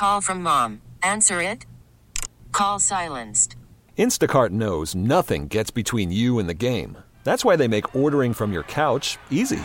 call from mom. Answer it. Call silenced. Instacart knows nothing gets between you and the game. That's why they make ordering from your couch easy.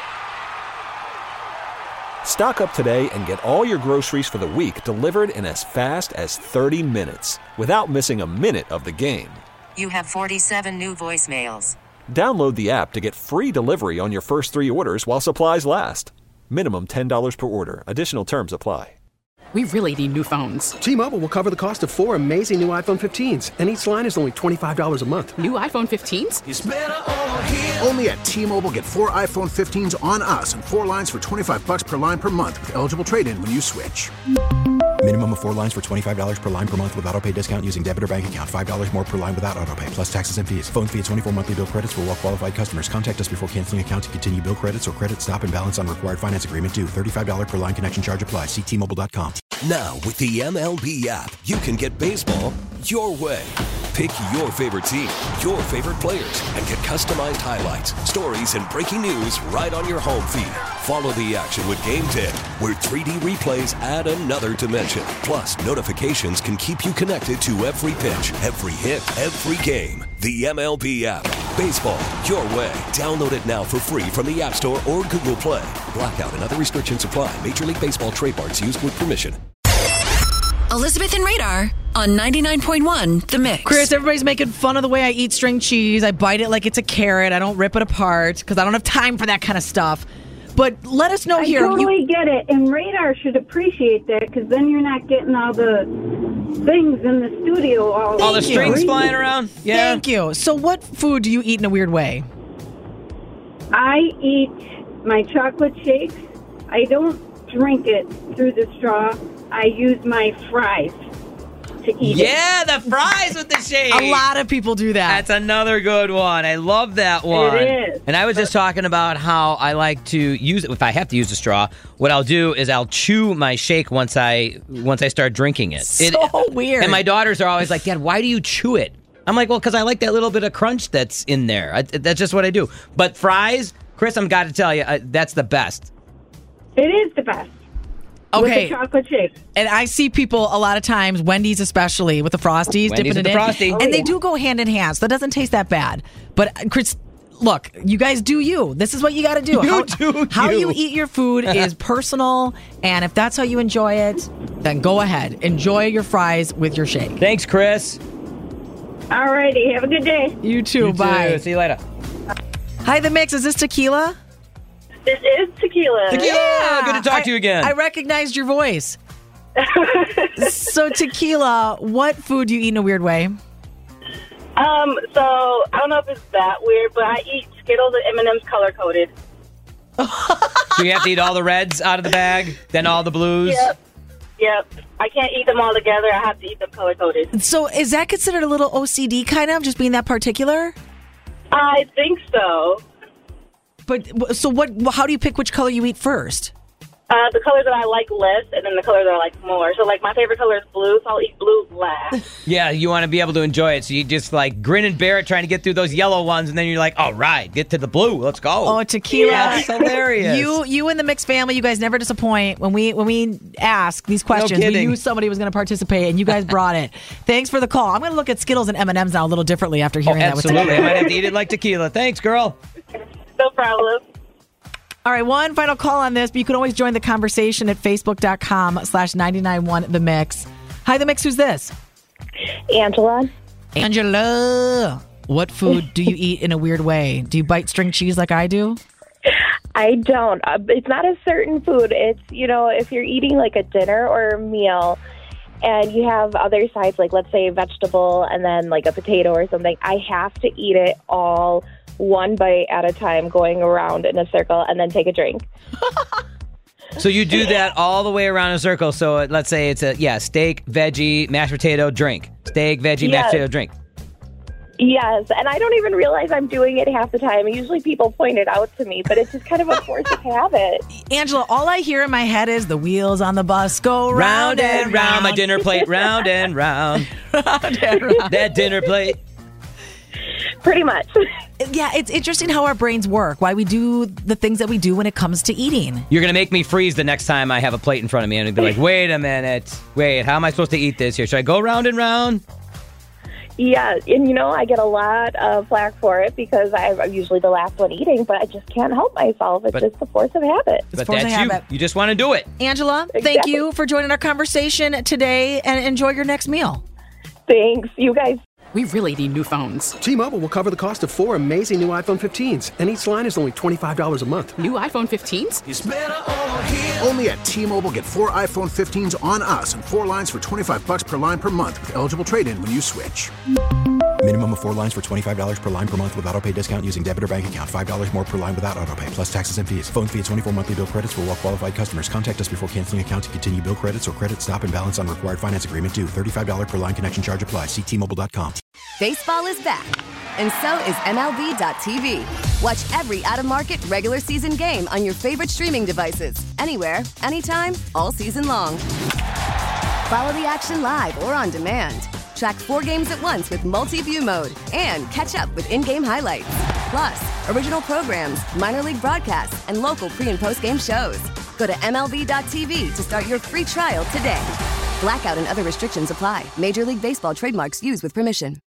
Stock up today and get all your groceries for the week delivered in as fast as 30 minutes without missing a minute of the game. You have 47 new voicemails. Download the app to get free delivery on your first 3 orders while supplies last. Minimum $10 per order. Additional terms apply. We really need new phones. T-Mobile will cover the cost of 4 amazing new iPhone 15s, and each line is only $25 a month. New iPhone 15s? It's better over here. Only at T-Mobile, get 4 iPhone 15s on us and 4 lines for $25 per line per month with eligible trade-in when you switch. Minimum of 4 lines for $25 per line per month with autopay discount using debit or bank account. $5 more per line without autopay, plus taxes and fees. Phone fee at 24 monthly bill credits for well-qualified customers. Contact us before canceling account to continue bill credits or credit stop and balance on required finance agreement due. $35 per line connection charge applies. See T-Mobile.com. Now, with the MLB app, you can get baseball your way. Pick your favorite team, your favorite players, and get customized highlights, stories, and breaking news right on your home feed. Follow the action with Game Day, where 3D replays add another dimension. Plus, notifications can keep you connected to every pitch, every hit, every game. The MLB app. Baseball your way. Download it now for free from the App Store or Google Play. Blackout and other restrictions apply. Major League Baseball trademarks used with permission. Elizabeth and Radar on 99.1 The Mix. Chris, everybody's making fun of the way I eat string cheese. I bite it like it's a carrot. I don't rip it apart because I don't have time for that kind of stuff. But let us know here. I totally get it. And Radar should appreciate that because then you're not getting all the things in the studio. All the strings flying around? Yeah. Thank you. So what food do you eat in a weird way? I eat my chocolate shakes. I don't drink it through the straw. I use my fries to eat it. Yeah, the fries with the shake. A lot of people do that. That's another good one. I love that one. It is. And I was just talking about how I like to use it. If I have to use a straw, what I'll do is I'll chew my shake once I start drinking it. So weird. And my daughters are always like, Dad, why do you chew it? I'm like, well, because I like that little bit of crunch that's in there. That's just what I do. But fries, Chris, I've got to tell you, that's the best. It is the best. Okay. With the chocolate shake. And I see people a lot of times, Wendy's especially, with the Frosties, dipping it in. Frosty. And they do go hand in hand, so that doesn't taste that bad. But, Chris, look, you guys do you. This is what you got to do. How you eat your food is personal, and if that's how you enjoy it, then go ahead. Enjoy your fries with your shake. Thanks, Chris. All righty. Have a good day. You too. Bye. See you later. Hi, The Mix. Is this Tequila? This is Tequila. Tequila! Yeah. Good to talk to you again. I recognized your voice. So, Tequila, what food do you eat in a weird way? So I don't know if it's that weird, but I eat Skittles and M&M's color-coded. So you have to eat all the reds out of the bag, then all the blues? Yep. I can't eat them all together. I have to eat them color-coded. So is that considered a little OCD kind of, just being that particular? I think so. But so what? How do you pick which color you eat first? The colors that I like less, and then the colors that I like more. So, like, my favorite color is blue, so I'll eat blue last. Yeah, you want to be able to enjoy it, so you just, like, grin and bear it trying to get through those yellow ones, and then you're like, all right, get to the blue, let's go. Oh, Tequila. Yeah, that's hilarious. You and the Mix family, you guys never disappoint. When we ask these questions, we knew somebody was going to participate, and you guys brought it. Thanks for the call. I'm going to look at Skittles and M&Ms now a little differently after hearing that. Absolutely. I might have to eat it like tequila. Thanks, girl. No problem. All right, one final call on this, but you can always join the conversation at facebook.com/991 The Mix. Hi, The Mix. Who's this? Angela. Angela. What food do you eat in a weird way? Do you bite string cheese like I do? I don't. It's not a certain food. It's, if you're eating like a dinner or a meal and you have other sides, like let's say a vegetable and then like a potato or something, I have to eat it all one bite at a time, going around in a circle, and then take a drink. So you do that all the way around in a circle. So let's say it's steak, veggie, mashed potato, drink. Steak, veggie, mashed potato, drink. Yes, and I don't even realize I'm doing it half the time. Usually people point it out to me, but it's just kind of a force of habit. Angela, all I hear in my head is the wheels on the bus go round and round. My dinner plate, round and round. Round and round. That dinner plate. Pretty much. Yeah, it's interesting how our brains work, why we do the things that we do when it comes to eating. You're going to make me freeze the next time I have a plate in front of me and be like, wait a minute. Wait, how am I supposed to eat this here? Should I go round and round? Yeah, and I get a lot of flack for it because I'm usually the last one eating, but I just can't help myself. It's just the force of habit. But that's you. You just want to do it. Angela, thank you for joining our conversation today, and enjoy your next meal. Thanks. You guys. We really need new phones. T-Mobile will cover the cost of 4 amazing new iPhone 15s, and each line is only $25 a month. New iPhone 15s? It's better over here. Only at T-Mobile, get 4 iPhone 15s on us and 4 lines for $25 per line per month with eligible trade-in when you switch. Minimum of 4 lines for $25 per line per month with auto-pay discount using debit or bank account. $5 more per line without auto-pay, plus taxes and fees. Phone fee at 24 monthly bill credits for well-qualified customers. Contact us before canceling account to continue bill credits or credit stop and balance on required finance agreement due. $35 per line connection charge applies. See T-Mobile.com. Baseball is back, and so is MLB.tv. Watch every out-of-market regular season game on your favorite streaming devices. Anywhere, anytime, all season long. Follow the action live or on demand. Track 4 games at once with multi-view mode and catch up with in-game highlights. Plus, original programs, minor league broadcasts, and local pre- and post-game shows. Go to MLB.tv to start your free trial today. Blackout and other restrictions apply. Major League Baseball trademarks used with permission.